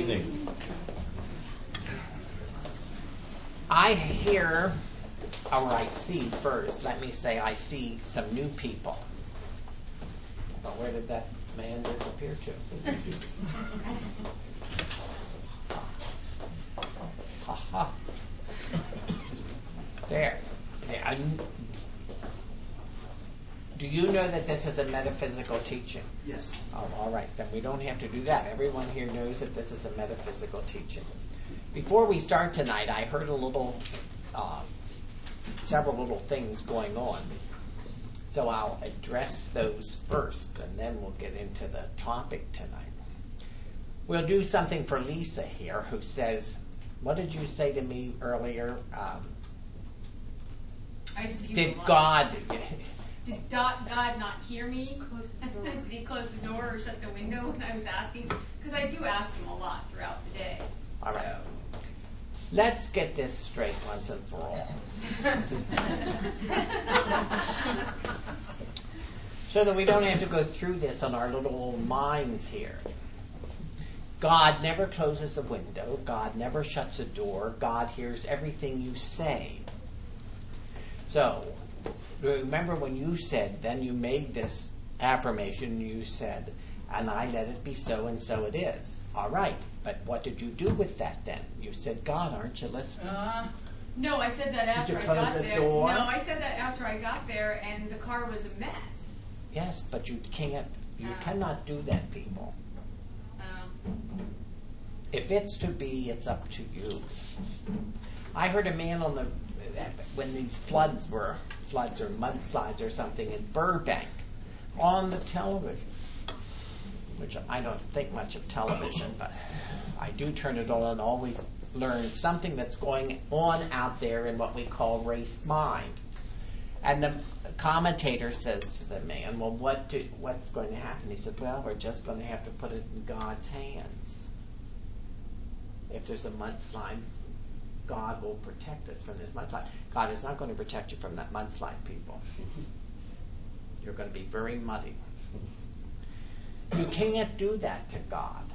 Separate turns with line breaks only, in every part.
evening.
I hear, or I see first, let me say I see some new people. But where did that man disappear to? Ha. There. Do you know that this is a metaphysical teaching?
Yes.
Oh, all right. Then we don't have to do that. Everyone here knows that this is a metaphysical teaching. Before we start tonight, I heard several little things going on. So I'll address those first, and then we'll get into the topic tonight. We'll do something for Lisa here, who says, what did you say to me earlier? Did God
not hear me? Did he close the door or shut the window when I was asking? Because I do ask him a lot throughout the day.
All right. Let's get this straight once and for all. So that we don't have to go through this on our little minds here. God never closes a window. God never shuts a door. God hears everything you say. So, remember when you said, then you made this affirmation, you said, and I let it be so and so it is. All right, but what did you do with that then? You said, God, aren't you listening?
No, I said that after I got there.
Did you close the door?
No, I said that after I got there and the car was a mess.
Yes, but you cannot do that, people. If it's to be, it's up to you. I heard a man when these floods or mudslides or something in Burbank on the television, which I don't think much of television, but I do turn it on and always learn something that's going on out there in what we call race mind. And the commentator says to the man, well, what's going to happen? He said, well, we're just going to have to put it in God's hands. If there's a mudslide, God will protect us from this mudslide. God is not going to protect you from that mudslide, people. You're going to be very muddy. You can't do that to God.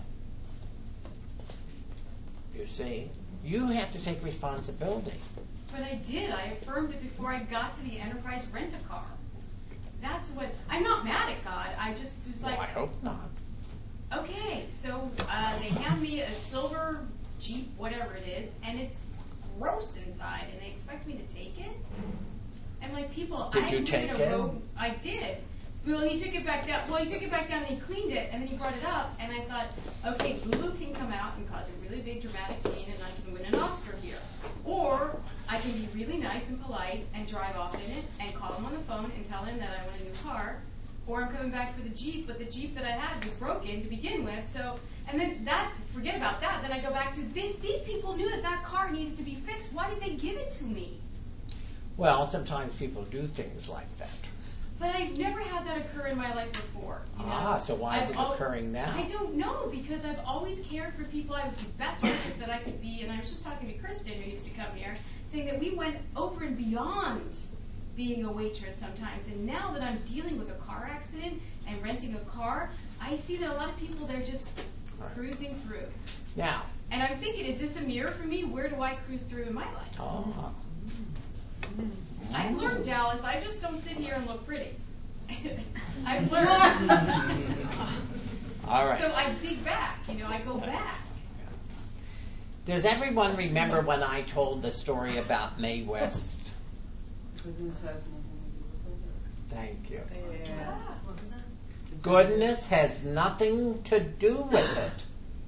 You see? You have to take responsibility.
But I did. I affirmed it before I got to the Enterprise Rent-A-Car. That's what... I'm not mad at God. I just was like...
Well, I hope not.
Okay, so they hand me a silver Jeep, whatever it is, and it's gross inside, and they expect me to take it? And like, people...
Did you take it?
I did. Well, he took it back down. Well, he took it back down and he cleaned it, and then he brought it up, and I thought, okay, Lulu can come out and cause a really big dramatic scene, and I can win an Oscar here. Or I can be really nice and polite and drive off in it and call him on the phone and tell him that I want a new car. Or I'm coming back for the Jeep, but the Jeep that I had was broken to begin with. So, and then forget about that. Then I go back to, these people knew that car needed to be fixed. Why did they give it to me?
Well, sometimes people do things like that.
But I've never had that occur in my life before.
So why is it occurring now?
I don't know, because I've always cared for people. I was the best waitress that I could be. And I was just talking to Kristen, who used to come here, saying that we went over and beyond being a waitress sometimes. And now that I'm dealing with a car accident and renting a car, I see that a lot of people, they're just cruising through.
Now.
And I'm thinking, is this a mirror for me? Where do I cruise through in my life?
Oh.
I've learned, Dallas. I just don't sit here and look pretty. I've learned.
All right.
So I dig back. I go back.
Does everyone remember when I told the story about Mae West?
Goodness has nothing to do with it.
Thank you.
Yeah.
What was that?
Goodness has nothing to do with it.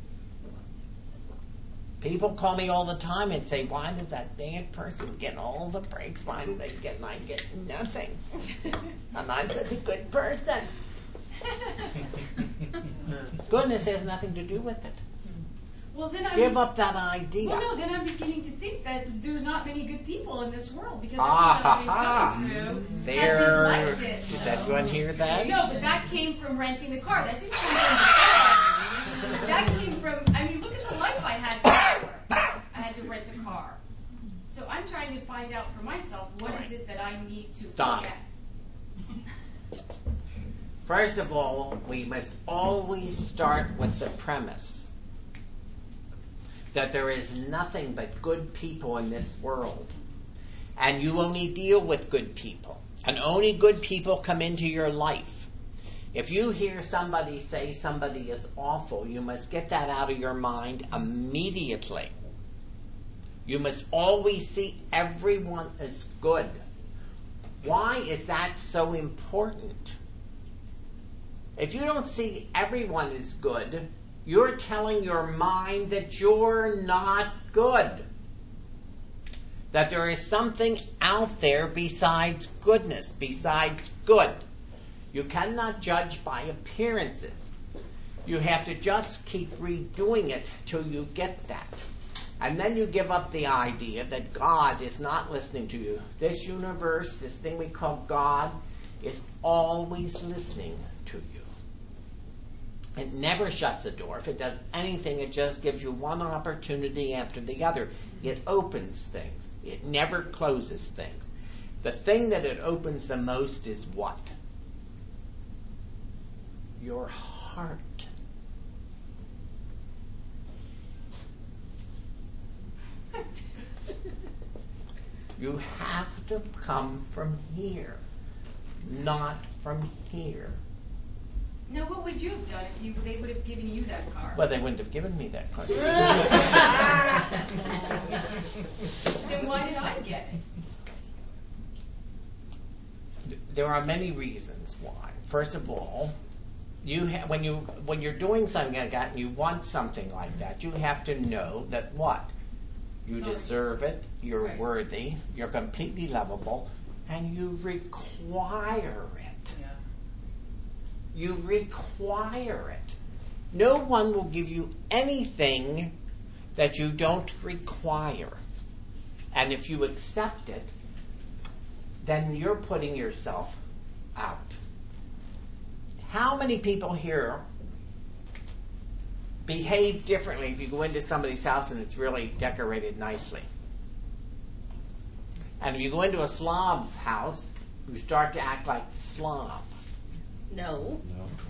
People call me all the time and say, why does that bad person get all the breaks? Why do they get and I get nothing? And I'm such a good person. Goodness has nothing to do with it.
Well, then
Give up that idea.
Well, no, then I'm beginning to think that there's not many good people in this world because everyone that I've been coming through
there.
liked it.
Does everyone hear that?
No, but that came from renting the car. That didn't come from the car. That came from, look at the life I had before. I had to rent a car. So I'm trying to find out for myself, what is it that I need to
Stop.
look at?
First of all, we must always start with the premise. that there is nothing but good people in this world. And you only deal with good people. And only good people come into your life. If you hear somebody say somebody is awful, you must get that out of your mind immediately. You must always see everyone as good. Why is that so important? If you don't see everyone as good, you're telling your mind that you're not good. That there is something out there besides goodness, besides good. You cannot judge by appearances. You have to just keep redoing it till you get that. And then you give up the idea that God is not listening to you. This universe, this thing we call God, is always listening to you. It never shuts a door. If it does anything, it just gives you one opportunity after the other. It opens things. It never closes things. The thing that it opens the most is what? Your heart. You have to come from here, not from here.
Now, what would you have done if they would have given you that car?
Well, they wouldn't have given me that car.
Then why did I get it?
There are many reasons why. First of all, when you're doing something like that and you want something like that, you have to know that what? You deserve it, you're
right.
worthy, you're completely lovable, and you require it.
Yeah.
You require it. No one will give you anything that you don't require. And if you accept it, then you're putting yourself out. How many people here behave differently if you go into somebody's house and it's really decorated nicely? And if you go into a Slav's house, you start to act like the Slav.
No.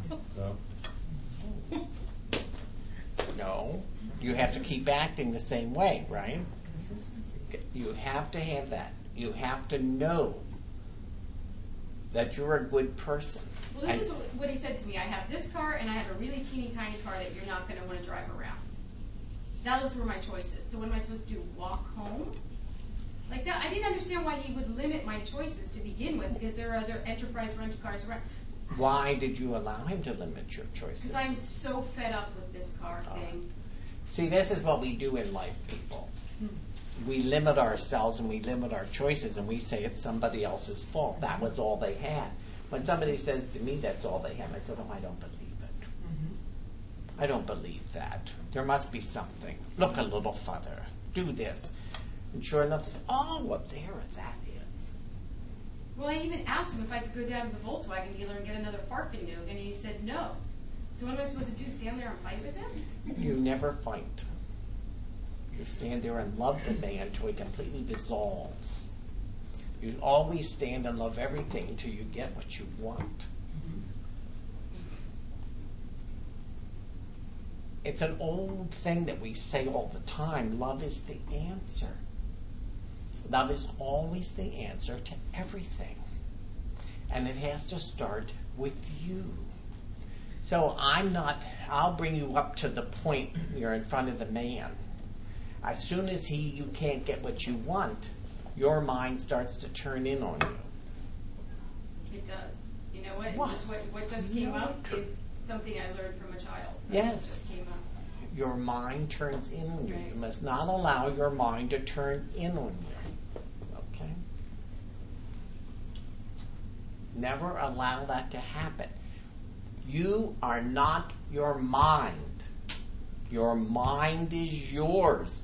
No. You have to keep acting the same way, right? You have to have that. You have to know that you're a good person.
Well, this is what he said to me. I have this car and I have a really teeny tiny car that you're not going to want to drive around. Those were my choices. So what am I supposed to do? Walk home? Like that? I didn't understand why he would limit my choices to begin with, because there are other enterprise rental cars around.
Why did you allow him to limit your choices?
Because I'm so fed up with this car thing.
See, this is what we do in life, people. We limit ourselves and we limit our choices and we say it's somebody else's fault. That was all they had. When somebody says to me that's all they have, I said, oh, I don't believe it. I don't believe that. There must be something. Look a little further. Do this. And sure enough, they say, oh, well, there that is.
Well, I even asked him if I could go down to the Volkswagen dealer and get another Parkinu, and he said no. So what am I supposed to do, stand there and fight with him?
You never fight. You stand there and love the man until he completely dissolves. You always stand and love everything until you get what you want. It's an old thing that we say all the time. Love is the answer. Love is always the answer to everything. And it has to start with you. So I'll bring you up to the point you're in front of the man. As soon as you can't get what you want, your mind starts to turn in on you.
It does. You know what? What just came up is something I learned from a child.
Yes.
Just came up.
Your mind turns in on you.
Right.
You must not allow your mind to turn in on you. Okay? Never allow that to happen. You are not your mind. Your mind is yours.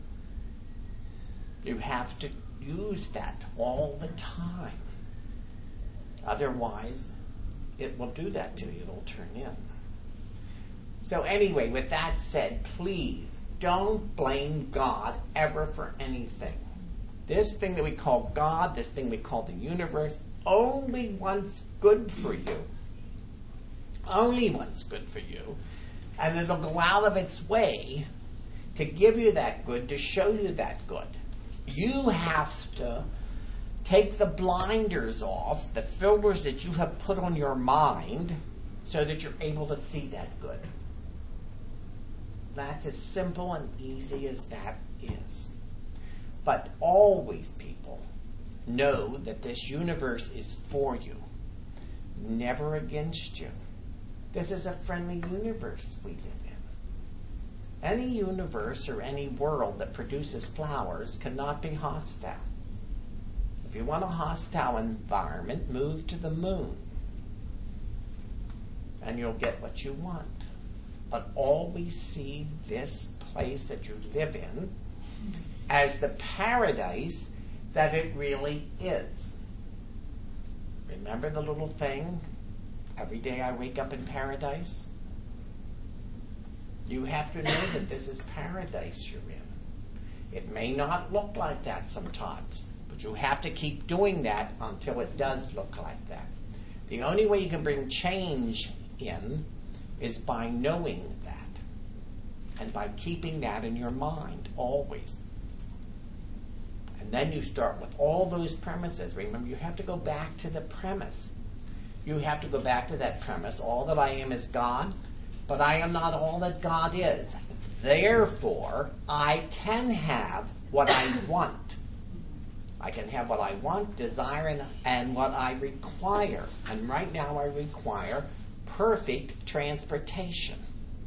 You have to use that all the time. Otherwise, it will do that to you. It'll turn in. So anyway, with that said, please don't blame God ever for anything. This thing that we call God, this thing we call the universe, only wants good for you. Only wants good for you. And it'll go out of its way to give you that good, to show you that good. You have to take the blinders off, the filters that you have put on your mind, so that you're able to see that good. That's as simple and easy as that is. But always, people, know that this universe is for you, never against you. This is a friendly universe we live in. Any universe or any world that produces flowers cannot be hostile. If you want a hostile environment, move to the moon, and you'll get what you want. But always see this place that you live in as the paradise that it really is. Remember the little thing, every day I wake up in paradise? You have to know that this is paradise you're in. It may not look like that sometimes, but you have to keep doing that until it does look like that. The only way you can bring change in is by knowing that and by keeping that in your mind always. And then you start with all those premises. Remember, you have to go back to the premise. You have to go back to that premise. All that I am is God, but I am not all that God is. Therefore, I can have what I want. I can have what I want, desire, and what I require. And right now I require perfect transportation.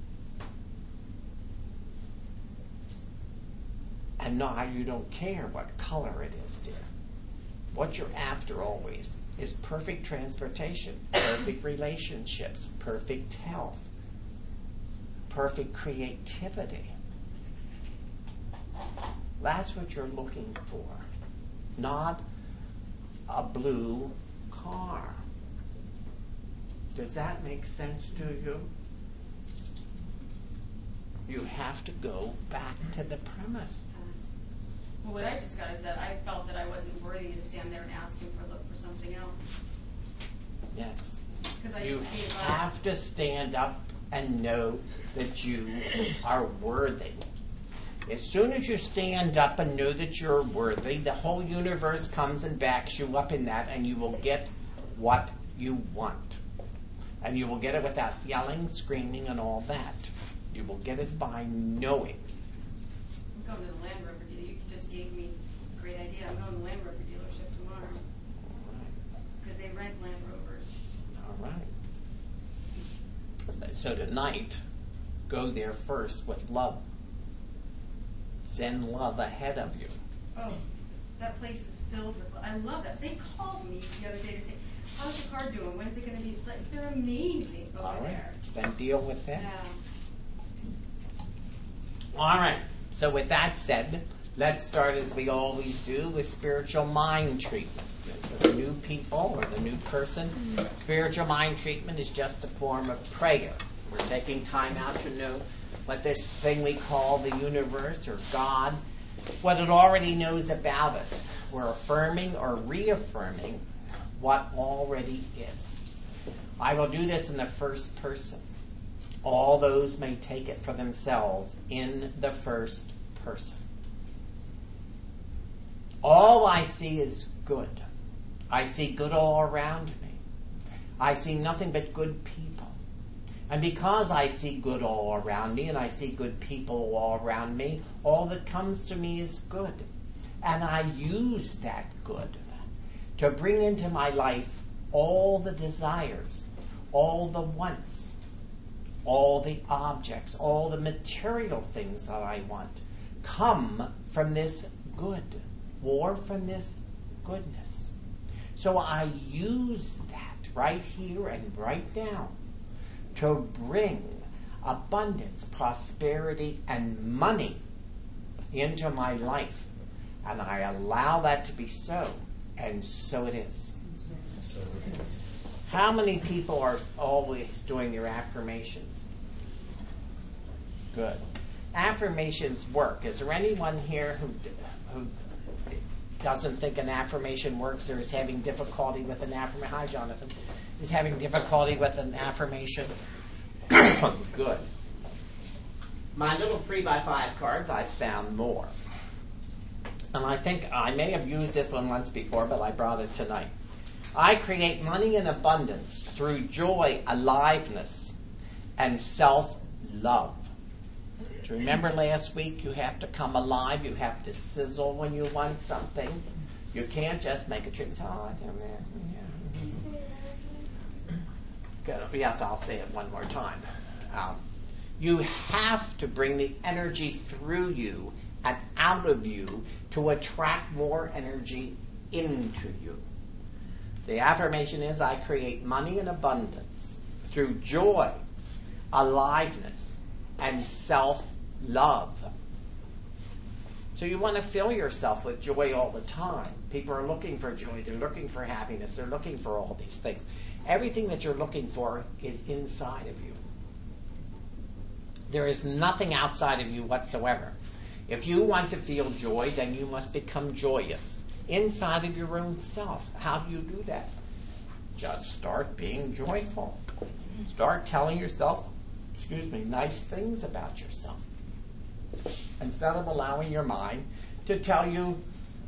And now you don't care what color it is, dear. What you're after always is perfect transportation, perfect relationships, perfect health, perfect creativity. That's what you're looking for, not a blue car. Does that make sense to you? You have to go back to the premise.
Well, what I just got is that I felt that I wasn't worthy to stand there and ask him for something else.
Yes.
Because I
You
just gave up.
have to stand up and know that you are worthy. As soon as you stand up and know that you're worthy, the whole universe comes and backs you up in that, and you will get what you want. And you will get it without yelling, screaming, and all that. You will get it by knowing.
I'm going to the Land Rover dealer. You just gave me a great idea. I'm going to the Land Rover dealership tomorrow.
All right.
Because they rent Land Rovers.
All right. So tonight, go there first with love. Send love ahead of you.
Oh, that place is filled with love. I love that. They called me the other day to say, how's your car doing? When's it going to be? Like, they're amazing over
All right.
there.
Then deal with that.
Yeah.
All right. So with that said, let's start as we always do with spiritual mind treatment. For the new people or the new person, spiritual mind treatment is just a form of prayer. We're taking time out to know what this thing we call the universe or God, what it already knows about us. We're affirming or reaffirming what already is. I will do this in the first person. All those may take it for themselves in the first person. All I see is good. I see good all around me. I see nothing but good people. And because I see good all around me and I see good people all around me, all that comes to me is good. And I use that good to bring into my life all the desires, all the wants, all the objects, all the material things that I want come from this good or from this goodness. So I use that right here and right now to bring abundance, prosperity, and money into my life. And I allow that to be so, and so it is. How many people are always doing their affirmations? Good. Affirmations work. Is there anyone here who doesn't think an affirmation works or is having difficulty with an affirmation? Hi, Jonathan. Is having difficulty with an affirmation? Good. My little 3x5 cards, I found more. And I think I may have used this one once before, but I brought it tonight. I create money in abundance through joy, aliveness, and self-love. Do you remember last week? You have to come alive. You have to sizzle when you want something. You can't just make a trip. Oh, yeah. Yes, I'll say it one more time. You have to bring the energy through you and out of you to attract more energy into you. The affirmation is, I create money in abundance through joy, aliveness, and self-love. So you want to fill yourself with joy all the time. People are looking for joy. They're looking for happiness. They're looking for all these things. Everything that you're looking for is inside of you. There is nothing outside of you whatsoever. If you want to feel joy, then you must become joyous inside of your own self. How do you do that? Just start being joyful. Start telling yourself, nice things about yourself. Instead of allowing your mind to tell you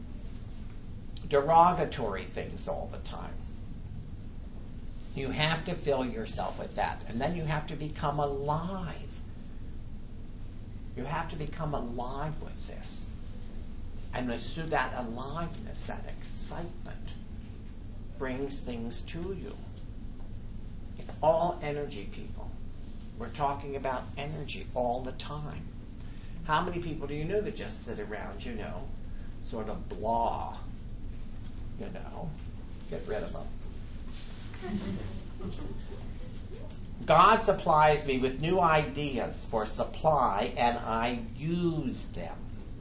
derogatory things all the time. You have to fill yourself with that. And then you have to become alive. You have to become alive with this. And it's through that aliveness, that excitement, brings things to you. It's all energy, people. We're talking about energy all the time. How many people do you know that just sit around, sort of blah, get rid of them. God supplies me with new ideas for supply, and I use them.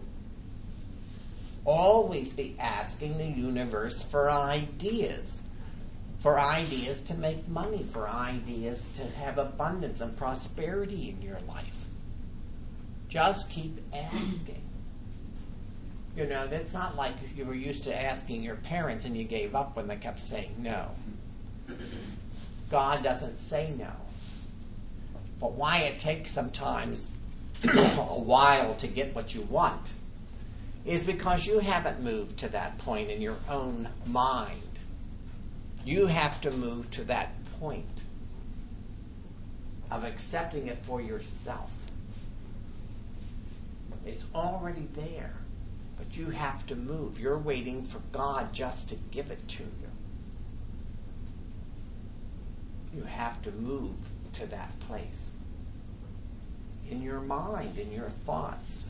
Always be asking the universe for ideas to make money, for ideas to have abundance and prosperity in your life. Just keep asking. That's not like you were used to asking your parents and you gave up when they kept saying no. God doesn't say no. But why it takes sometimes a while to get what you want is because you haven't moved to that point in your own mind. You have to move to that point of accepting it for yourself. It's already there, but you have to move. You're waiting for God just to give it to you. You have to move to that place. In your mind, in your thoughts.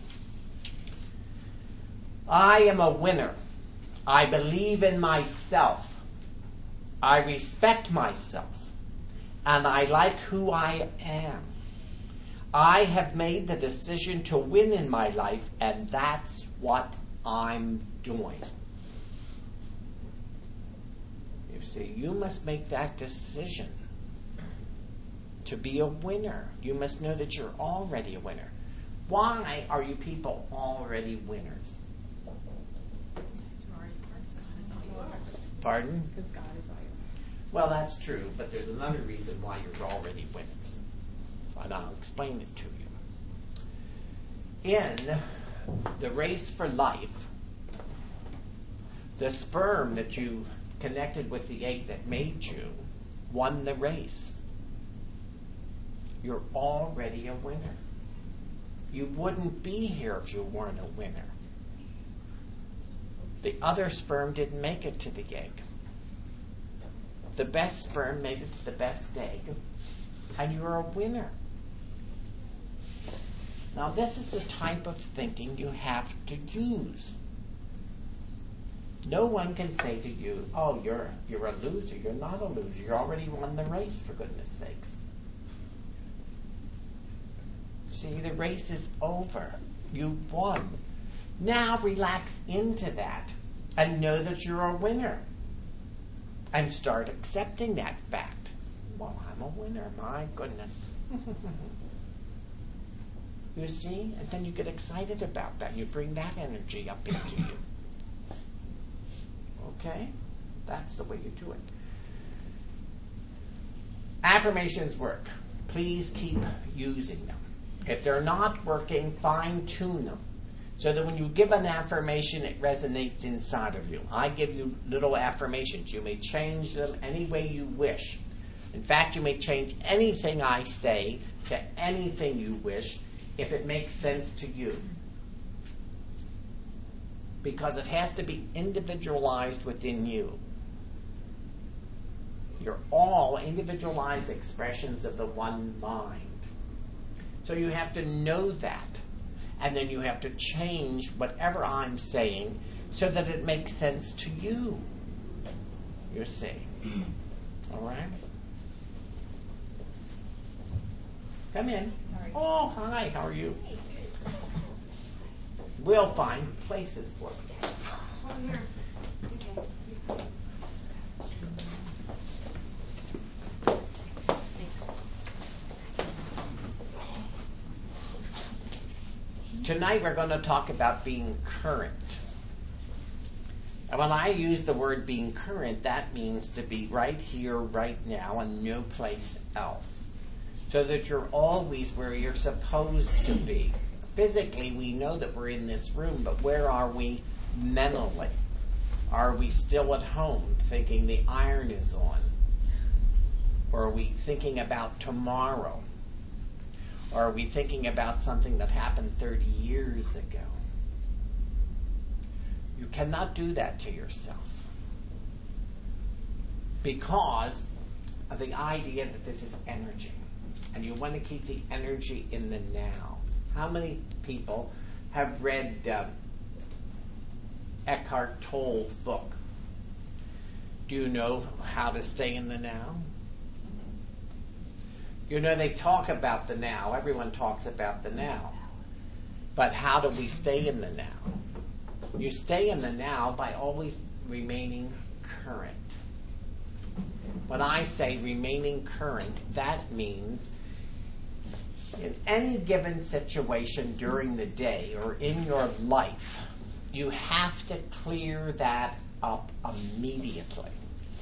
I am a winner. I believe in myself. I respect myself. And I like who I am. I have made the decision to win in my life, and that's what I'm doing. You see, you must make that decision to be a winner. You must know that you're already a winner. Why are you people already winners? Pardon?
Because God is all you are.
Well, that's true, but there's another reason why you're already winners. And I'll explain it to you. In the race for life, the sperm that you connected with the egg that made you won the race. You're already a winner. You wouldn't be here if you weren't a winner. The other sperm didn't make it to the egg. The best sperm made it to the best egg, and you're a winner. Now, this is the type of thinking you have to use. No one can say to you, oh, you're a loser. You're not a loser. You already won the race, for goodness sakes. See, the race is over. You won. Now relax into that and know that you're a winner. And start accepting that fact. Well, I'm a winner. My goodness. You see? And then you get excited about that. You bring that energy up into you. Okay? That's the way you do it. Affirmations work. Please keep using them. If they're not working, fine-tune them. So that when you give an affirmation, it resonates inside of you. I give you little affirmations. You may change them any way you wish. In fact, you may change anything I say to anything you wish if it makes sense to you. Because it has to be individualized within you. You're all individualized expressions of the one mind. So you have to know that. And then you have to change whatever I'm saying so that it makes sense to you. You see. All right? Come in.
Sorry.
Oh, hi. How are you? We'll find places for you.
Oh, here. Okay.
Thanks.
Tonight we're going to talk about being current. And when I use the word being current, that means to be right here, right now, and no place else. So that you're always where you're supposed to be. Physically, we know that we're in this room, but where are we mentally? Are we still at home thinking the iron is on? Or are we thinking about tomorrow? Or are we thinking about something that happened 30 years ago? You cannot do that to yourself. Because of the idea that this is energy. And you want to keep the energy in the now. How many people have read Eckhart Tolle's book? Do you know how to stay in the now? You know, they talk about the now. Everyone talks about the now. But how do we stay in the now? You stay in the now by always remaining current. When I say remaining current, that means in any given situation during the day or in your life, you have to clear that up immediately.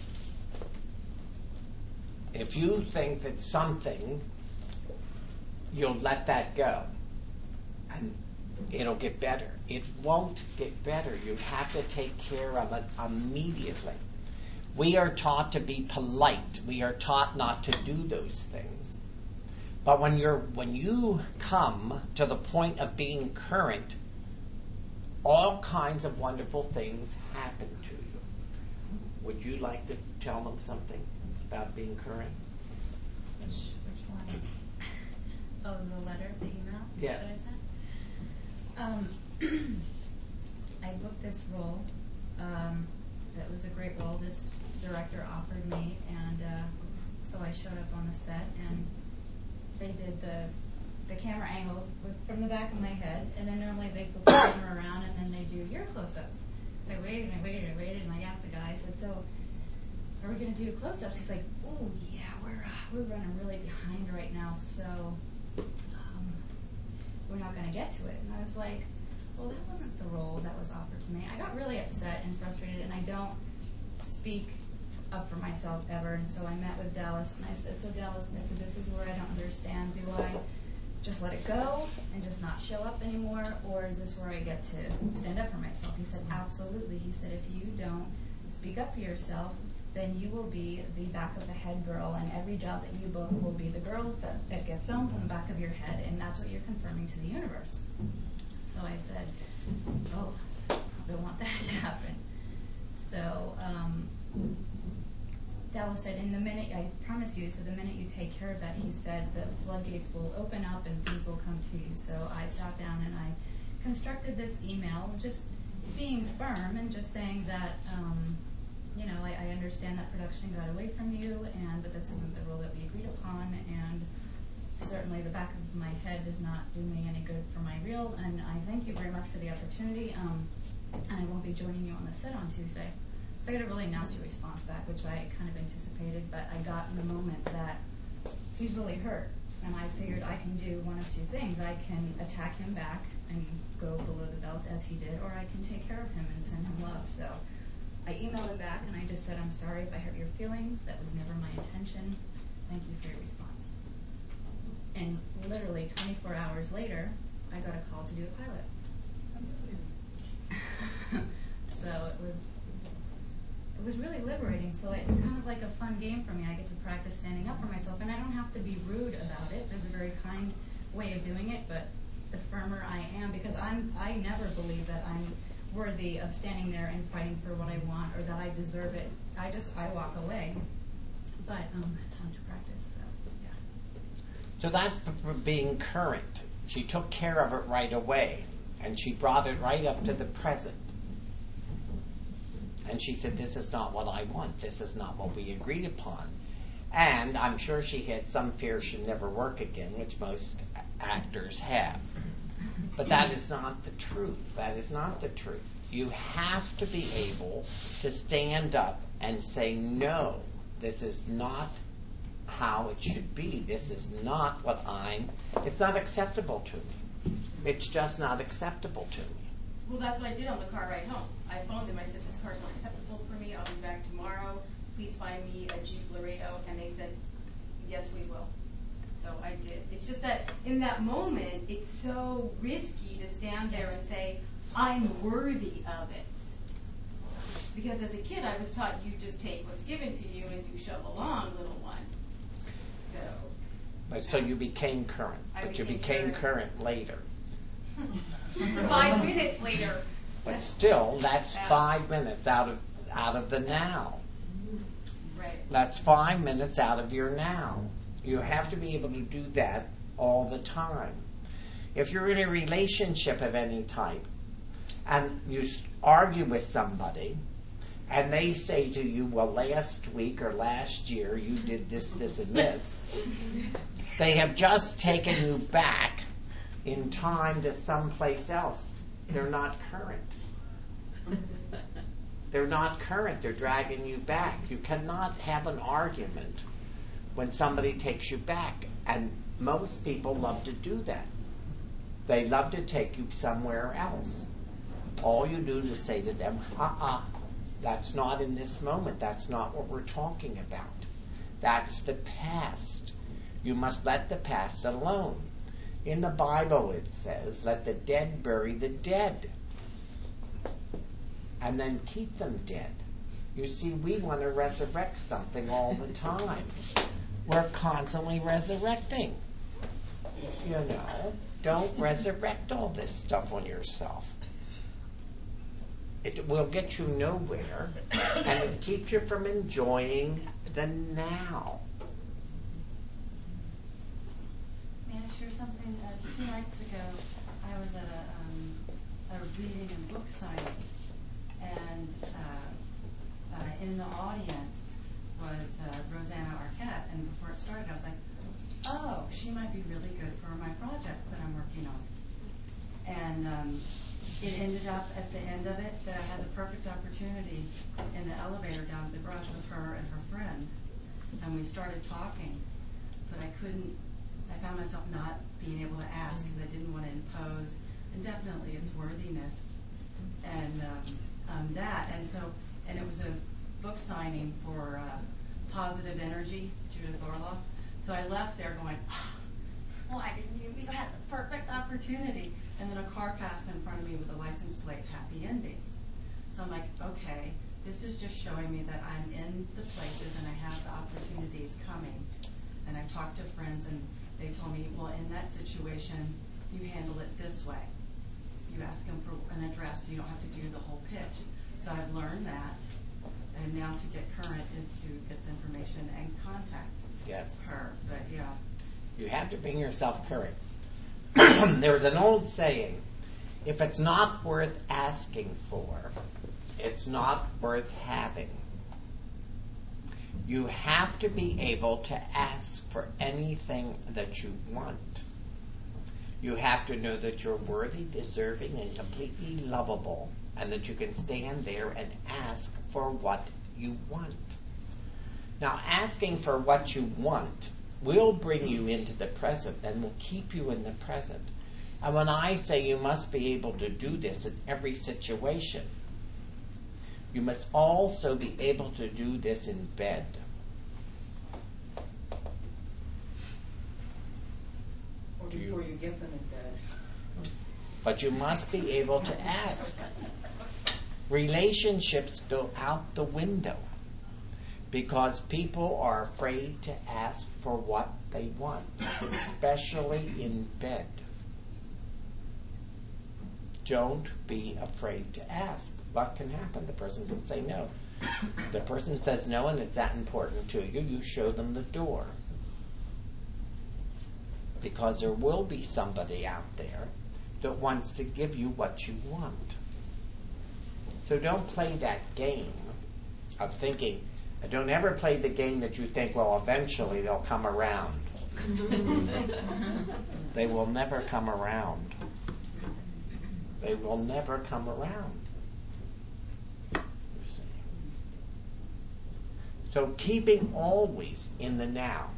If you think that something, you'll let that go and it'll get better. It won't get better. You have to take care of it immediately. We are taught to be polite. We are taught not to do those things. But when you come to the point of being current, all kinds of wonderful things happen to you. Would you like to tell them something about being current?
Which one? Oh, the letter, the email
Yes.
that I sent? I booked this role. That was a great role. This director offered me, and so I showed up on the set, and they did the camera angles from the back of my head, and then normally they flip the camera around, and then they do your close-ups. So I waited, and I asked the guy, I said, so are we going to do close-ups? He's like, oh, yeah, we're running really behind right now, so we're not going to get to it. And I was like, well, that wasn't the role that was offered to me. I got really upset and frustrated, and I don't speak up for myself ever. And so I met with Dallas, and I said, so Dallas, I said, this is where I don't understand. Do I just let it go and just not show up anymore, or is this where I get to stand up for myself? He said, absolutely. He said, if you don't speak up for yourself, then you will be the back of the head girl, and every job that you book will be the girl that gets filmed from the back of your head, and that's what you're confirming to the universe. So I said, oh, I don't want that to happen. So Dallas said, in the minute, I promise you, so the minute you take care of that, he said, the floodgates will open up and things will come to you. So I sat down and I constructed this email, just being firm and just saying that, I understand that production got away from you, but this isn't the role that we agreed upon, and certainly the back of my head does not do me any good for my reel, and I thank you very much for the opportunity, and I won't be joining you on the set on Tuesday. So I got a really nasty response back, which I kind of anticipated, but I got in the moment that he's really hurt, and I figured I can do one of two things. I can attack him back and go below the belt as he did, or I can take care of him and send him love. So I emailed him back and I just said, I'm sorry if I hurt your feelings. That was never my intention. Thank you for your response. And literally 24 hours later, I got a call to do a pilot. So it was really liberating. So it's kind of like a fun game for me. I get to practice standing up for myself, and I don't have to be rude about it. There's a very kind way of doing it, but the firmer I am, because I never believe that I'm worthy of standing there and fighting for what I want or that I deserve it. I walk away. But it's fun to practice. So yeah.
So that's being current. She took care of it right away, and she brought it right up to the present. And she said, this is not what I want. This is not what we agreed upon. And I'm sure she had some fear she'd never work again, which most actors have. But that is not the truth. That is not the truth. You have to be able to stand up and say, no, this is not how it should be. This is not what it's not acceptable to me. It's just not acceptable to me.
Well, that's what I did on the car ride home. I phoned them. I said, this car's not acceptable for me. I'll be back tomorrow. Please find me a Jeep Laredo. And they said, yes, we will. So I did. It's just that in that moment, it's so risky to stand there and say, I'm worthy of it. Because as a kid, I was taught you just take what's given to you and you shove along, little one.
So you became current. But you became current later.
5 minutes later.
But still, that's 5 minutes out of the now.
Right.
That's 5 minutes out of your now. You have to be able to do that all the time. If you're in a relationship of any type and you argue with somebody and they say to you, well, last week or last year you did this, this, and this, they have just taken you back in time to someplace else. They're not current. They're not current. They're dragging you back. You cannot have an argument when somebody takes you back. And most people love to do that. They love to take you somewhere else. All you do is say to them, that's not in this moment. That's not what we're talking about. That's the past. You must let the past alone. In the Bible it says, let the dead bury the dead. And then keep them dead. You see, we want to resurrect something all the time. We're constantly resurrecting. You know, don't resurrect all this stuff on yourself. It will get you nowhere, and it keeps you from enjoying the now.
May I share something? 2 nights ago, I was at a reading and book signing, and in the audience was Rosanna Arquette, and before it started, I was like, oh, she might be really good for my project that I'm working on. And it ended up at the end of it that I had the perfect opportunity in the elevator down at the garage with her and her friend, and we started talking, but I found myself not being able to ask because I didn't want to impose, and definitely its worthiness and and it was a book signing for Positive Energy, Judith Orloff. So I left there going, why didn't you had the perfect opportunity? And then a car passed in front of me with a license plate, Happy Endings. So I'm like, okay, this is just showing me that I'm in the places and I have the opportunities coming. And I talked to friends and they told me, well, in that situation, you handle it this way. You ask them for an address, so you don't have to do the whole pitch. So I've learned that. And now to get current is to get the information and contact her. But yeah.
You have to bring yourself current. There's an old saying, if it's not worth asking for, it's not worth having. You have to be able to ask for anything that you want. You have to know that you're worthy, deserving, and completely lovable, and that you can stand there and ask for what you want. Now, asking for what you want will bring you into the present and will keep you in the present. And when I say you must be able to do this in every situation, you must also be able to do this in bed.
give them it, Dad.
But you must be able to ask. Relationships go out the window because people are afraid to ask for what they want, especially in bed. Don't be afraid to ask. What can happen? The person can say no. The person says no and it's that important to you, you show them the door. Because there will be somebody out there that wants to give you what you want. So don't play that game of thinking, don't ever play the game that you think, well, eventually they'll come around. They will never come around. They will never come around. So keeping always in the now.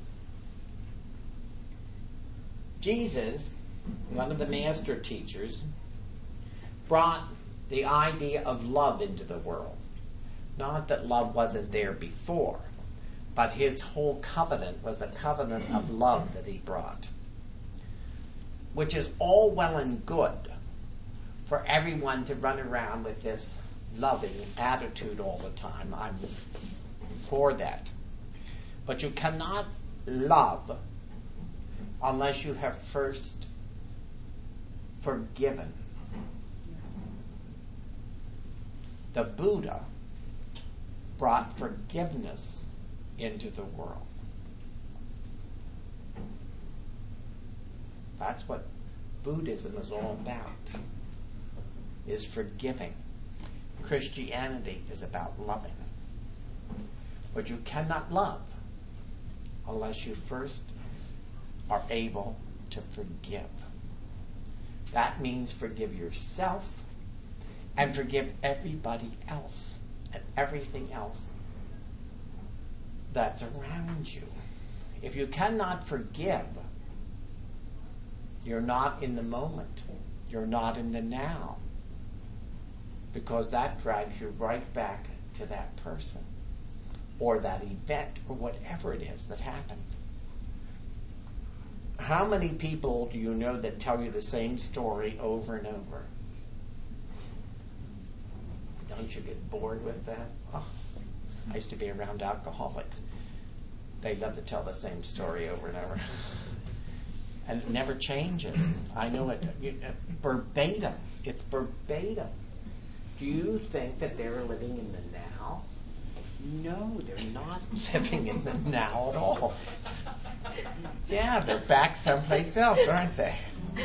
Jesus, one of the master teachers, brought the idea of love into the world. Not that love wasn't there before, but his whole covenant was the covenant of love that he brought. Which is all well and good for everyone to run around with this loving attitude all the time. I'm for that. But you cannot love unless you have first forgiven. The Buddha brought forgiveness into the world. That's what Buddhism is all about, is forgiving. Christianity is about loving. But you cannot love unless you first are able to forgive. That means forgive yourself and forgive everybody else and everything else that's around you. If you cannot forgive, you're not in the moment. You're not in the now. Because that drags you right back to that person or that event or whatever it is that happened. How many people do you know that tell you the same story over and over? Don't you get bored with that? Oh, I used to be around alcoholics. They love to tell the same story over and over. And it never changes. I know it. Verbatim. It's verbatim. Do you think that they're living in the now? No, they're not living in the now at all. Yeah, they're back someplace else, aren't they?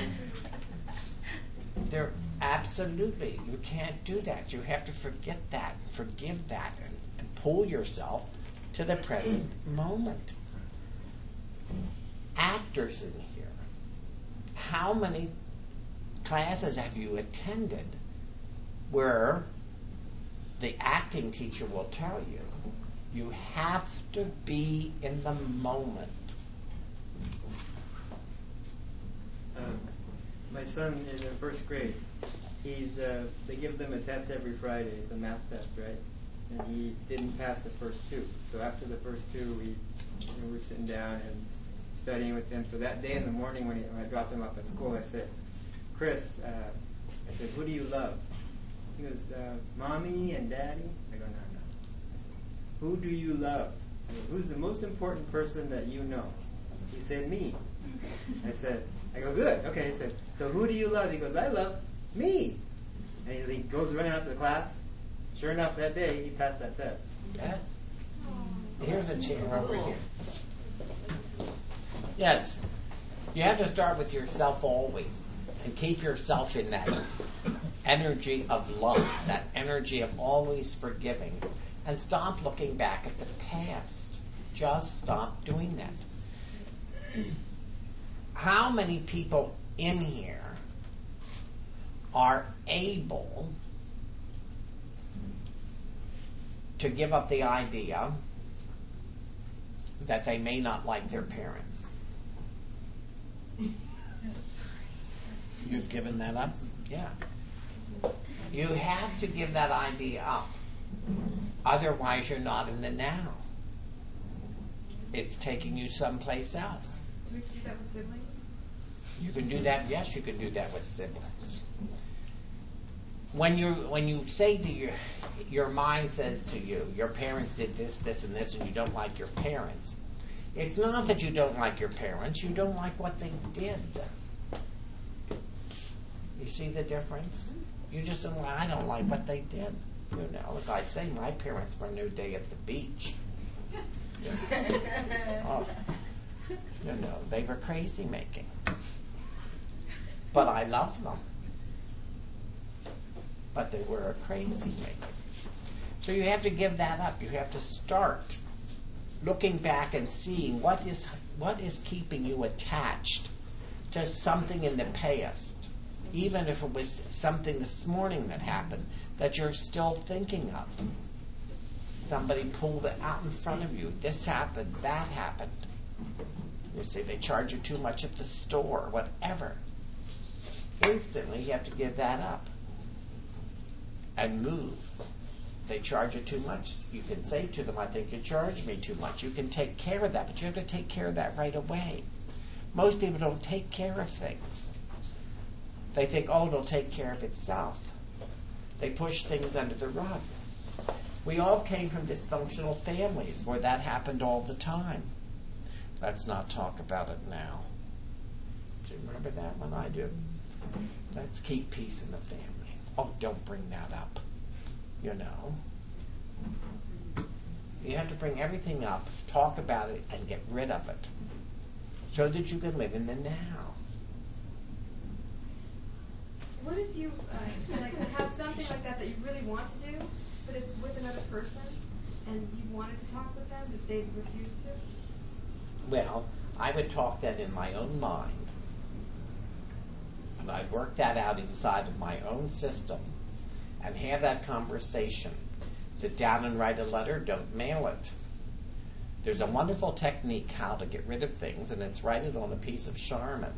They're absolutely, you can't do that. You have to forget that, forgive that, and pull yourself to the present moment. Actors in here, how many classes have you attended where the acting teacher will tell you, you have to be in the moment.
My son is in first grade. They give them a test every Friday. It's a math test, right? And he didn't pass the first two. So after the first two, we were sitting down and studying with him. So that day in the morning when I dropped him off at school, I said, Chris, I said, who do you love? He goes, Mommy and Daddy. I go, no. I said, who do you love? I go, who's the most important person that you know? He said, me. I go, good. Okay, he said, so who do you love? He goes, I love me. And he goes running out to the class. Sure enough, that day, he passed that test.
Yes. Here's a chair over here. Yes. You have to start with yourself always. And keep yourself in that energy of love, that energy of always forgiving. And stop looking back at the past. Just stop doing that. How many people in here are able to give up the idea that they may not like their parents? You've given that up? Yeah. You have to give that idea up. Otherwise, you're not in the now. It's taking you someplace else.
Do we do that with siblings?
You can do that. Yes, you can do that with siblings. When you say to your mind says to you, your parents did this, this, and this, and you don't like your parents. It's not that you don't like your parents. You don't like what they did. You see the difference? You just don't. I don't like what they did. You know, like I say, my parents were no day at the beach. Oh, you know, they were crazy making. But I love them. But they were a crazy making. So you have to give that up. You have to start looking back and seeing what is keeping you attached to something in the past. Even if it was something this morning that happened that you're still thinking of. Somebody pulled it out in front of you. This happened, that happened. You see, they charge you too much at the store, whatever. Instantly, you have to give that up and move. They charge you too much. You can say to them, I think you charge me too much. You can take care of that, but you have to take care of that right away. Most people don't take care of things. They think, oh, it'll take care of itself. They push things under the rug. We all came from dysfunctional families where that happened all the time. Let's not talk about it now. Do you remember that one? I do. Let's keep peace in the family. Oh, don't bring that up. You know. You have to bring everything up, talk about it, and get rid of it so that you can live in the now.
What if you have something like that you really want to do, but it's with another person, and you wanted to talk with them, but they refused to?
Well, I would talk that in my own mind, and I'd work that out inside of my own system, and have that conversation. Sit down and write a letter. Don't mail it. There's a wonderful technique how to get rid of things, and it's write it on a piece of Charmin.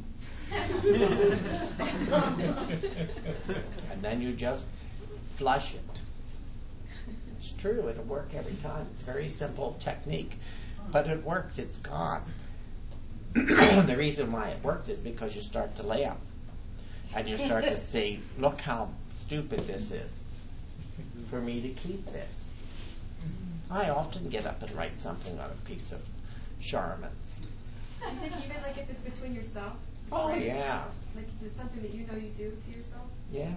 And then you just flush it. It's true, it'll work every time. It's a very simple technique, but it works. It's gone. The reason why it works is because you start to laugh and you start to see, look how stupid this is for me to keep this. I often get up and write something on a piece of Charmin's.
You think even if it's between yourself?
Oh, right? Yeah.
Like it's something that you know you do to yourself?
Yes.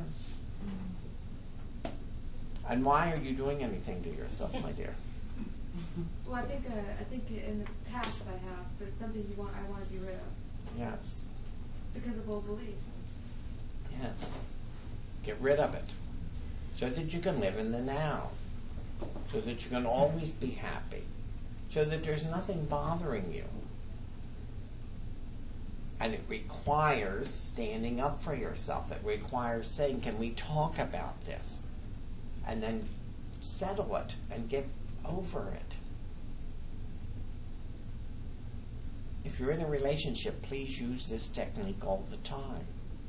And why are you doing anything to yourself, my dear?
Well, I think in the past I have, but it's something I want to be rid of.
Yes.
Because of old beliefs.
Yes. Get rid of it so that you can live in the now, so that you can always be happy, so that there's nothing bothering you. And it requires standing up for yourself. It requires saying, can we talk about this? And then settle it and get over it. If you're in a relationship, please use this technique all the time.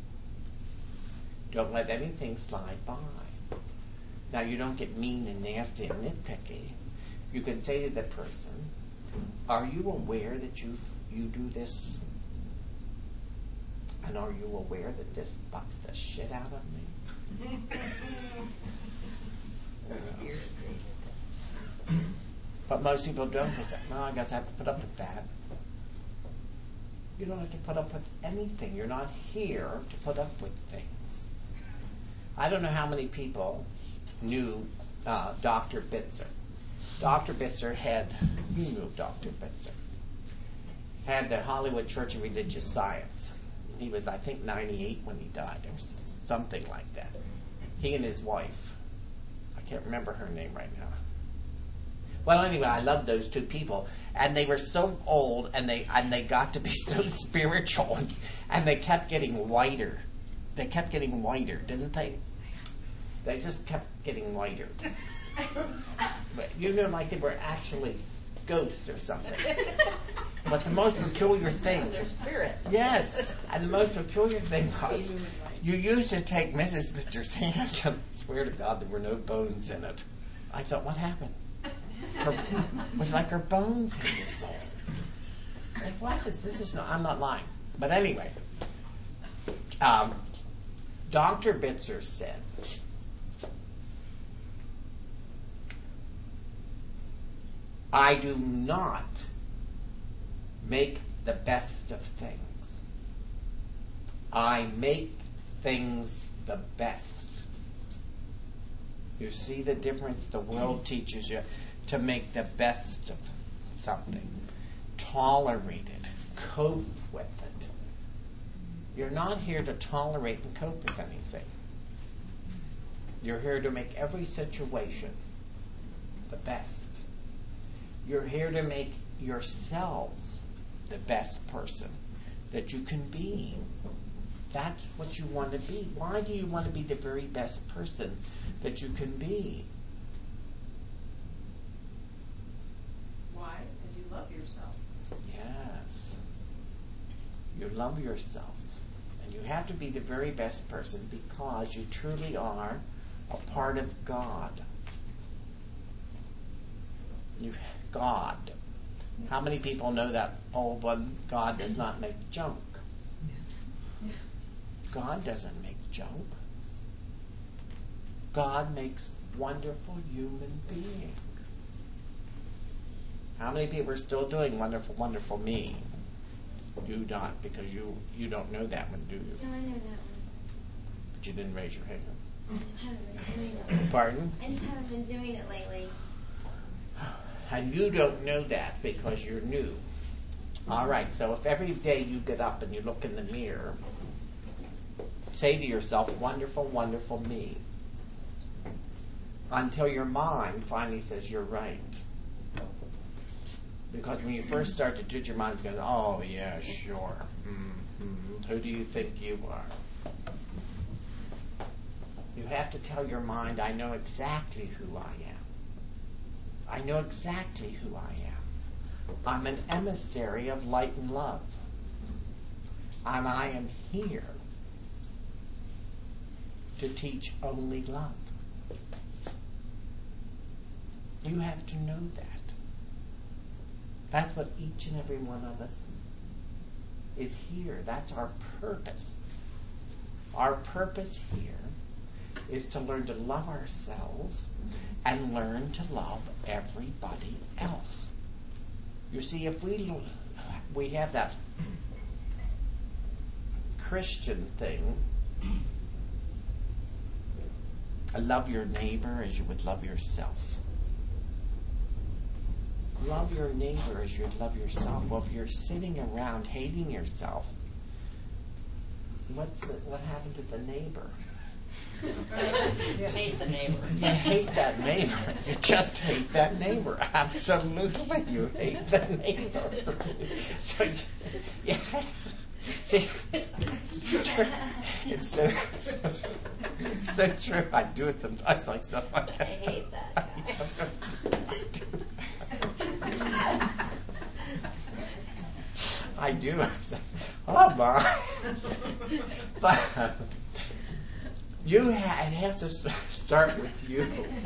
Don't let anything slide by. Now, you don't get mean and nasty and nitpicky. You can say to the person, are you aware that you do this? And are you aware that this bucks the shit out of me? But most people don't. They say, no, I guess I have to put up with that. You don't have to put up with anything. You're not here to put up with things. I don't know how many people knew Dr. Bitzer. Dr. Bitzer you knew Dr. Bitzer, had the Hollywood Church of Religious Science. He was, I think, 98 when he died, or something like that. He and his wife. I can't remember her name right now. Well, anyway, I love those two people, and they were so old, and they got to be so spiritual, and they kept getting whiter. They kept getting whiter, didn't they? They just kept getting whiter. But like they were actually ghosts or something. But the most peculiar thing,
their spirit.
Yes, and the most peculiar thing was, you used to take Mrs. Bitzer's hand, and I swear to God there were no bones in it. I thought, what happened? It was like her bones had dissolved. Like, what is this? I'm not lying. But anyway, Dr. Bitzer said, I do not make the best of things. I make things the best. You see the difference? The world teaches you to make the best of something. Tolerate it. Cope with it. You're not here to tolerate and cope with anything. You're here to make every situation the best. You're here to make yourselves the best person that you can be. That's what you want to be. Why do you want to be the very best person that you can be?
Why? Because you love yourself.
Yes. You love yourself. And you have to be the very best person because you truly are a part of God. God. How many people know that old one, God does not make junk? God doesn't make junk. God makes wonderful human beings. How many people are still doing wonderful, wonderful me? You not, because you don't know that one, do you?
No, I know that one.
But you didn't raise your hand.
I just haven't been doing it.
Pardon?
I just haven't been doing it lately.
And you don't know that because you're new. All right, so if every day you get up and you look in the mirror, say to yourself, wonderful, wonderful me. Until your mind finally says you're right. Because when you first start to do it, your mind's going, oh, yeah, sure. Mm-hmm. Who do you think you are? You have to tell your mind, I know exactly who I am. I know exactly who I am. I'm an emissary of light and love. And I am here to teach only love. You have to know that. That's what each and every one of us is here. That's our purpose. Our purpose here is to learn to love ourselves and learn to love everybody else. You see, if we have that Christian thing, love your neighbor as you would love yourself. Love your neighbor as you'd love yourself. Well, if you're sitting around hating yourself, what happened to the neighbor?
You hate the neighbor.
You hate that neighbor. You just hate that neighbor. Absolutely, you hate that neighbor. So, yeah. See, it's so true. I do it sometimes, like stuff like that.
I hate that
I do. I say, oh my. But it has to start with you.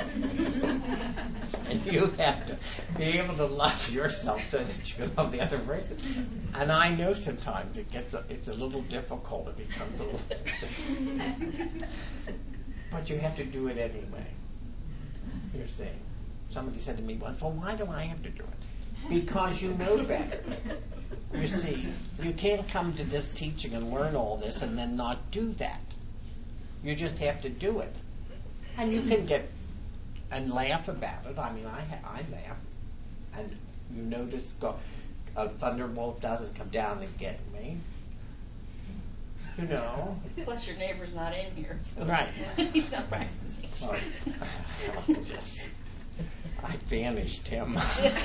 And you have to be able to love yourself so that you can love the other person. And I know sometimes it's a little difficult. It becomes a little but you have to do it anyway. You're saying. Somebody said to me once, well, why do I have to do it? Because you know better. You see, you can't come to this teaching and learn all this and then not do that. You just have to do it. And you can get and laugh about it. I mean, I laugh. And you notice a thunderbolt doesn't come down and get me. You know.
Plus your neighbor's not in here. So
right.
He's not practicing.
I banished him.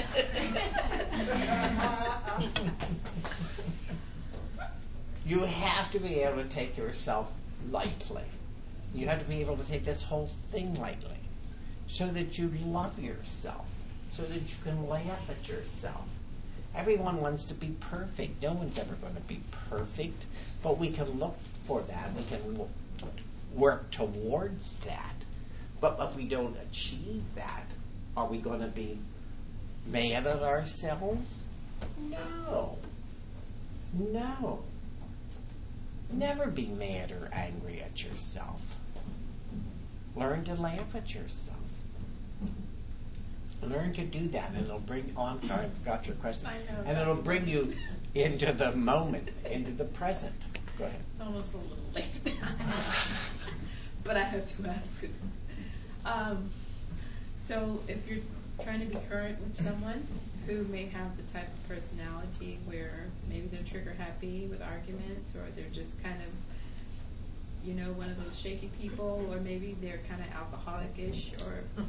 You have to be able to take yourself lightly. You have to be able to take this whole thing lightly so that you love yourself, so that you can laugh at yourself. Everyone wants to be perfect. No one's ever going to be perfect, but we can look for that. We can work towards that. But if we don't achieve that, are we going to be mad at ourselves? No. Never be mad or angry at yourself. Learn to laugh at yourself. Learn to do that, and it'll bring. Oh, I'm sorry, I forgot your question.
I know.
And it'll bring you into the moment, into the present. Go ahead.
It's almost a little late. But I have to ask it. So if you're trying to be current with someone who may have the type of personality where maybe they're trigger happy with arguments, or they're just kind of, you know, one of those shaky people, or maybe they're kind of alcoholic-ish, or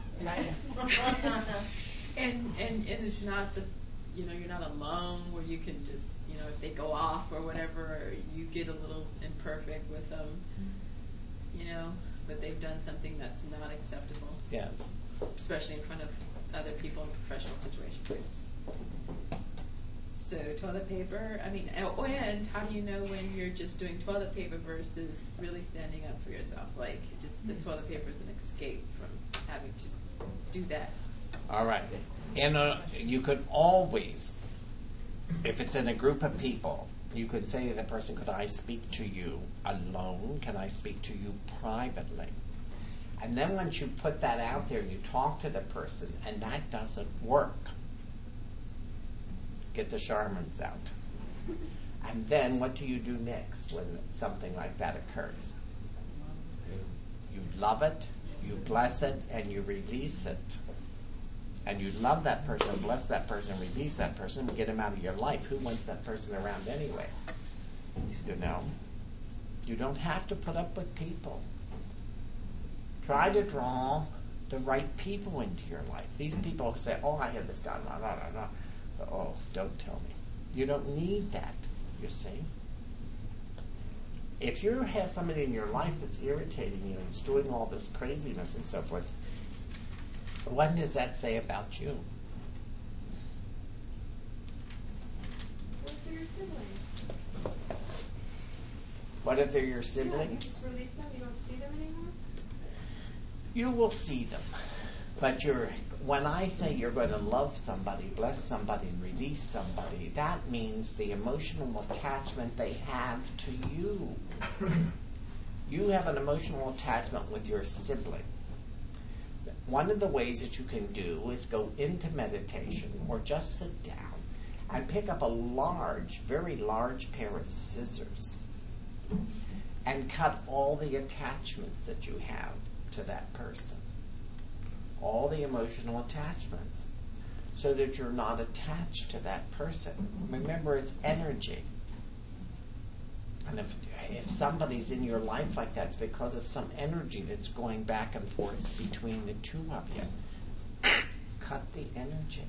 and it's not the, you know, you're not alone where you can just, you know, if they go off or whatever, you get a little imperfect with them, you know, but they've done something that's not acceptable.
Yes.
Especially in front of other people in professional situations. So toilet paper, I mean, and how do you know when you're just doing toilet paper versus really standing up for yourself? Like, just the toilet paper is an escape from having to do that.
All right. And you could always, if it's in a group of people, you could say to the person, could I speak to you alone? Can I speak to you privately? And then once you put that out there, you talk to the person, and that doesn't work. Get the Charmans out. And then what do you do next when something like that occurs? You love it, you bless it, and you release it. And you love that person, bless that person, release that person, get him out of your life. Who wants that person around anyway? You know? You don't have to put up with people. Try to draw the right people into your life. These people who say, oh, I have this guy, oh, don't tell me. You don't need that, you see. If you have somebody in your life that's irritating you and it's doing all this craziness and so forth, what does that say about you?
What if they're your siblings?
What if they're your
Yeah, you
siblings?
just release them, you don't see them anymore?
You will see them. But when I say you're going to love somebody, bless somebody, and release somebody, that means the emotional attachment they have to you. You have an emotional attachment with your sibling. One of the ways that you can do is go into meditation or just sit down and pick up a large, very large pair of scissors and cut all the attachments that you have to that person. All the emotional attachments, so that you're not attached to that person. Remember, it's energy. And if somebody's in your life like that, it's because of some energy that's going back and forth between the two of you. Cut the energy.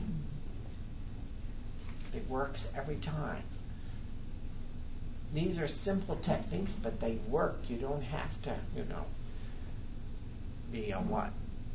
It works every time. These are simple techniques, but they work. You don't have to, be a what?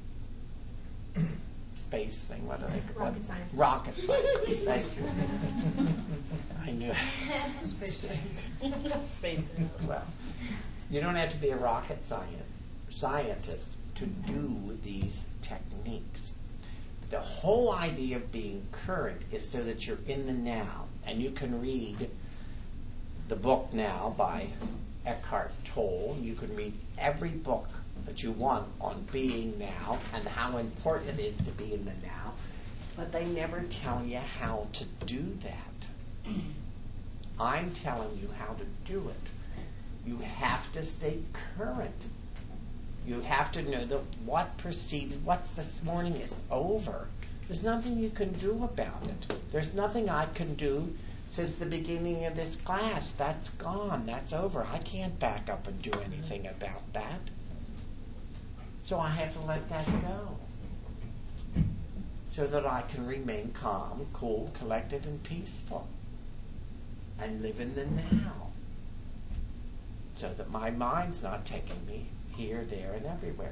Space thing. What do they call it?
Rocket science.
Rocket scientist. Thank you. I knew it.
Space.
Well, you don't have to be a rocket scientist to do these techniques. The whole idea of being current is so that you're in the now, and you can read the book Now by Eckhart Tolle. You can read every book that you want on being now and how important it is to be in the now, but they never tell you how to do that. I'm telling you how to do it. You have to stay current. You have to know that what preceded, what's this morning is over. There's nothing you can do about it. There's nothing I can do since the beginning of this class. That's gone. That's over. I can't back up and do anything about that. So I have to let that go so that I can remain calm, cool, collected, and peaceful and live in the now so that my mind's not taking me here, there, and everywhere.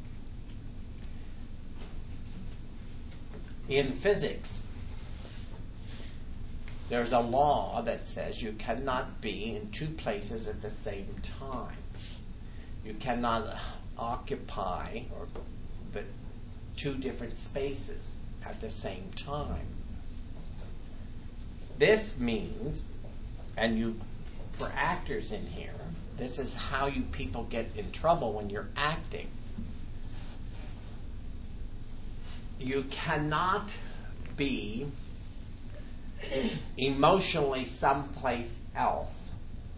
In physics, there's a law that says you cannot be in two places at the same time. You cannot occupy the two different spaces at the same time. This means, and you for actors in here, this is how you people get in trouble when you're acting. You cannot be emotionally someplace else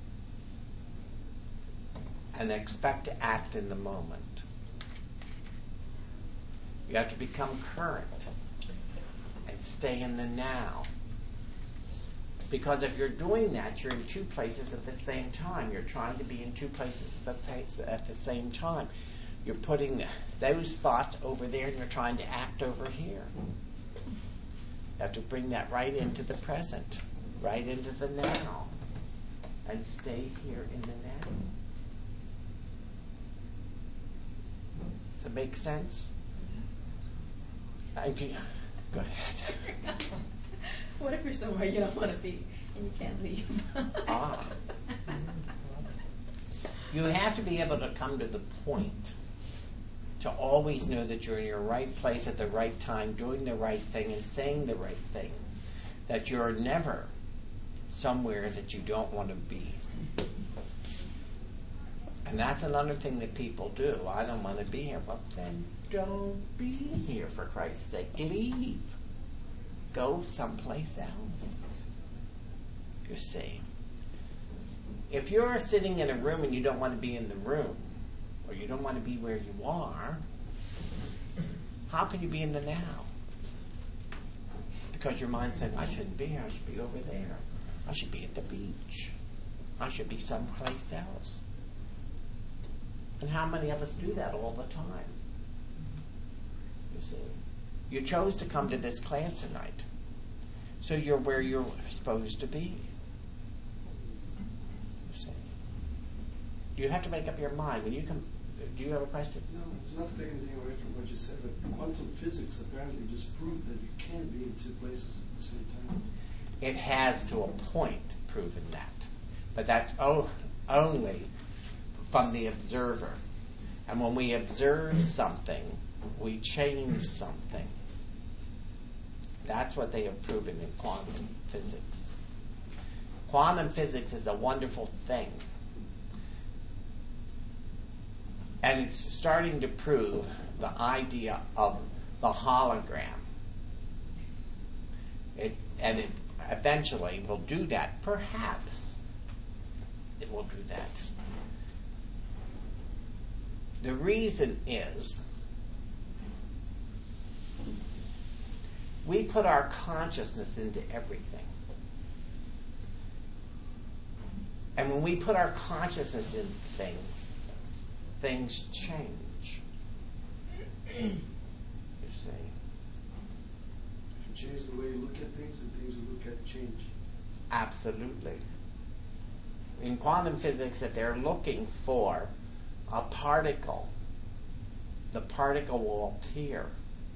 and expect to act in the moment. You have to become current and stay in the now. Because if you're doing that, you're in two places at the same time. You're trying to be in two places at the same time. You're putting those thoughts over there and you're trying to act over here. You have to bring that right into the present, right into the now, and stay here in the now. Does it make sense? Okay. Go ahead.
What if you're somewhere you don't want to be and you can't leave?
You have to be able to come to the point to always know that you're in your right place at the right time, doing the right thing and saying the right thing. That you're never somewhere that you don't want to be. And that's another thing that people do. I don't want to be here. Well, then don't be here, for Christ's sake. Leave. Go someplace else. You see. If you're sitting in a room and you don't want to be in the room, or you don't want to be where you are, how can you be in the now? Because your mind said, I shouldn't be here, I should be over there. I should be at the beach. I should be someplace else. And how many of us do that all the time? You see. You chose to come to this class tonight. So you're where you're supposed to be. You see. You have to make up your mind. When you come, do you have a question?
No, it's not to take anything away from what you said, but quantum physics apparently just proved that you can be in two places at the same time.
It has to a point proven that. But that's only from the observer. And when we observe something, we change something. That's what they have proven in quantum physics. Quantum physics is a wonderful thing. And it's starting to prove the idea of the hologram. It eventually will do that. Perhaps it will do that. The reason is we put our consciousness into everything. And when we put our consciousness in things, things change. You see?
If you change the way you look at things, and things you look at change.
Absolutely. In quantum physics, that they're looking for a particle, the particle will appear.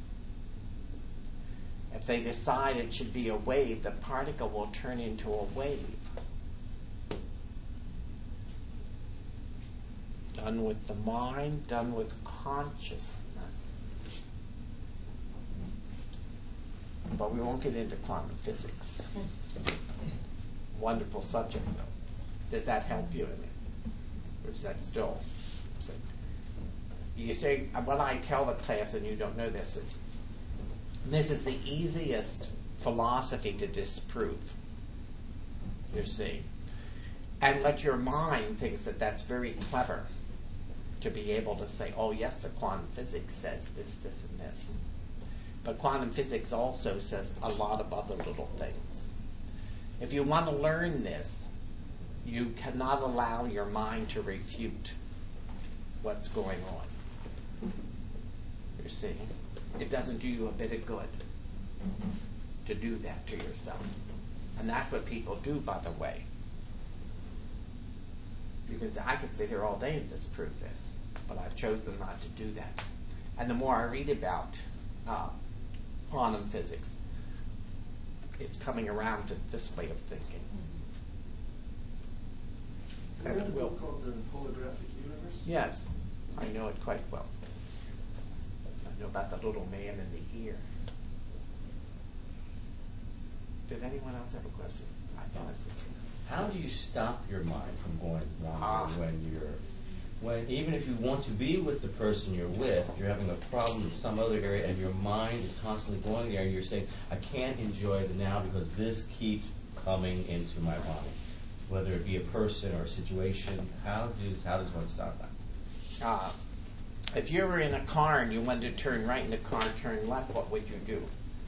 If they decide it should be a wave, the particle will turn into a wave. Done with the mind, done with consciousness. But we won't get into quantum physics. Wonderful subject, though. Does that help you in it? Or is that still? You say, what I tell the class, and you don't know this, is this is the easiest philosophy to disprove. You see. And let your mind thinks that that's very clever to be able to say, oh yes, the quantum physics says this, this, and this. But quantum physics also says a lot of other little things. If you want to learn this, you cannot allow your mind to refute what's going on. You see, it doesn't do you a bit of good to do that to yourself. And that's what people do, by the way. You can say, I could sit here all day and disprove this, but I've chosen not to do that. And the more I read about quantum physics, it's coming around to this way of thinking.
You read a book called The Holographic Universe?
Yes, I know it quite well. I know about the little man in the ear. Did anyone else have a question? I thought this is
How do you stop your mind from going wandering when even if you want to be with the person you're with, you're having a problem in some other area and your mind is constantly going there and you're saying, I can't enjoy the now because this keeps coming into my body, whether it be a person or a situation. How does one stop that?
If you were in a car and you wanted to turn right in the car, turn left, what would you do?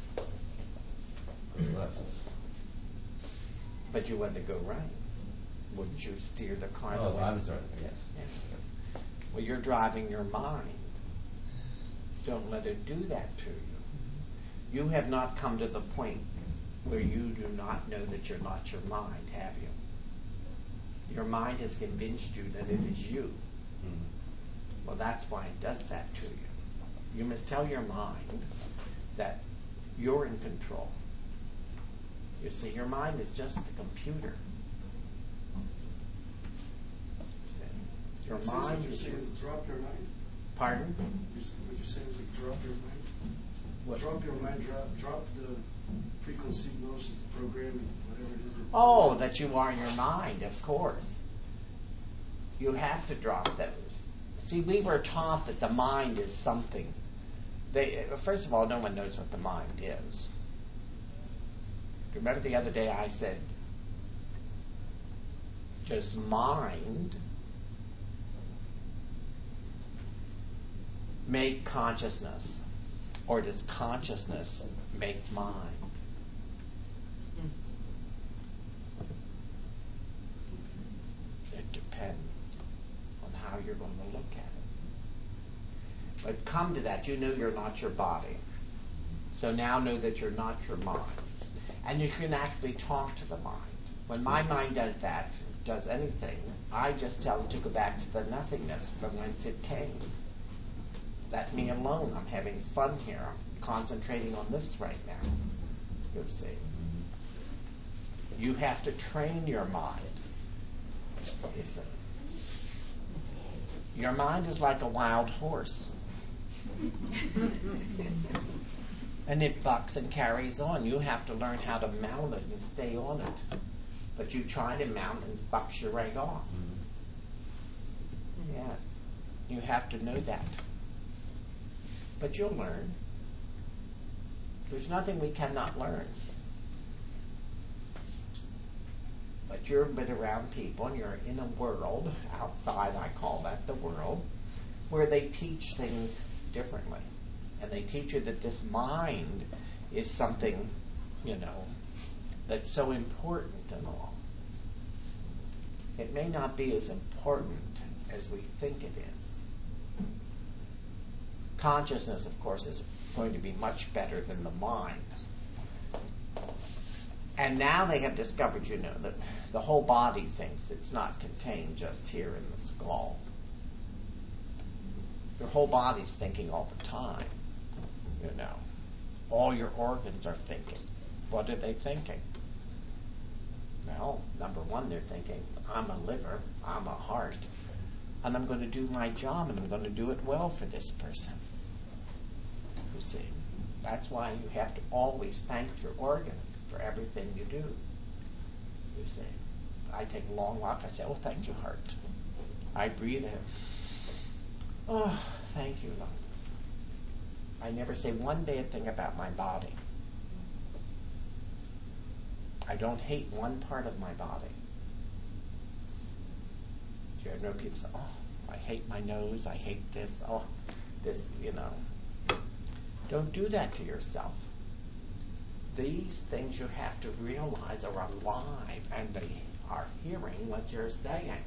Go left.
But you wanted to go right. Wouldn't you steer the car the way?
I'm sorry. Yes.
Well, you're driving your mind. Don't let it do that to you. You have not come to the point where you do not know that you're not your mind, have you? Your mind has convinced you that it is you. Well, that's why it does that to you. You must tell your mind that you're in control. You see, your mind is just the computer. Your mind
is drop your mind.
Pardon?
What you're saying is like drop your mind.
What?
Drop your mind. Drop the preconceived notions, the programming, whatever it is.
That you are your mind, of course. You have to drop those. See, we were taught that the mind is something. First of all, no one knows what the mind is. Remember the other day I said, does mind make consciousness, or does consciousness make mind? It depends on how you're going to look at it. But come to that, you know you're not your body. So now know that you're not your mind. And you can actually talk to the mind. When my mind does that, does anything, I just tell it to go back to the nothingness from whence it came. Let me alone. I'm having fun here. I'm concentrating on this right now. You see. You have to train your mind. You see. Your mind is like a wild horse. And it bucks and carries on. You have to learn how to mount it and stay on it. But you try to mount and it bucks you right off. Yeah. You have to know that. But you'll learn. There's nothing we cannot learn. But you've been around people and you're in a world, outside I call that the world, where they teach things differently. And they teach you that this mind is something, that's so important and all. It may not be as important as we think it is. Consciousness, of course, is going to be much better than the mind. And now they have discovered, that the whole body thinks it's not contained just here in the skull. Your whole body's thinking all the time. All your organs are thinking. What are they thinking? Well, number one, they're thinking, I'm a liver, I'm a heart, and I'm going to do my job, and I'm going to do it well for this person. You see, that's why you have to always thank your organs for everything you do. You see, I take a long walk, I say, oh, thank you, heart. I breathe in. Oh, thank you, lungs. I never say one bad thing about my body. I don't hate one part of my body. Do you ever know people say, oh, I hate my nose, I hate this, Don't do that to yourself. These things you have to realize are alive and they are hearing what you're saying.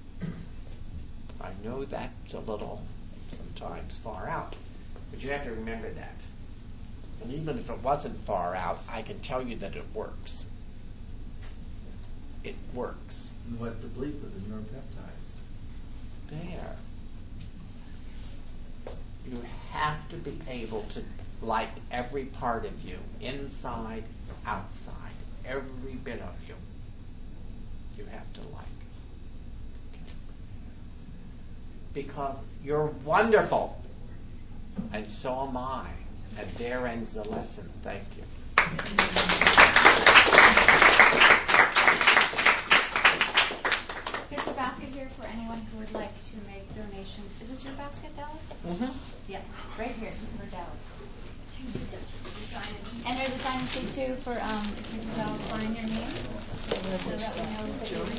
I know that's a little, sometimes, far out. But you have to remember that. And even if it wasn't far out, I can tell you that it works. It works.
And what to bleep with the neuropeptides?
There. You have to be able to like every part of you, inside, outside, every bit of you. You have to like. Okay. Because you're wonderful. And so am I. And there ends the lesson. Thank you.
here for anyone who would like to make donations. Is this your basket, Dallas?
Mm-hmm.
Yes, right here for Dallas. And there's a sign-in sheet too for if you can all sign your name so that we know that you're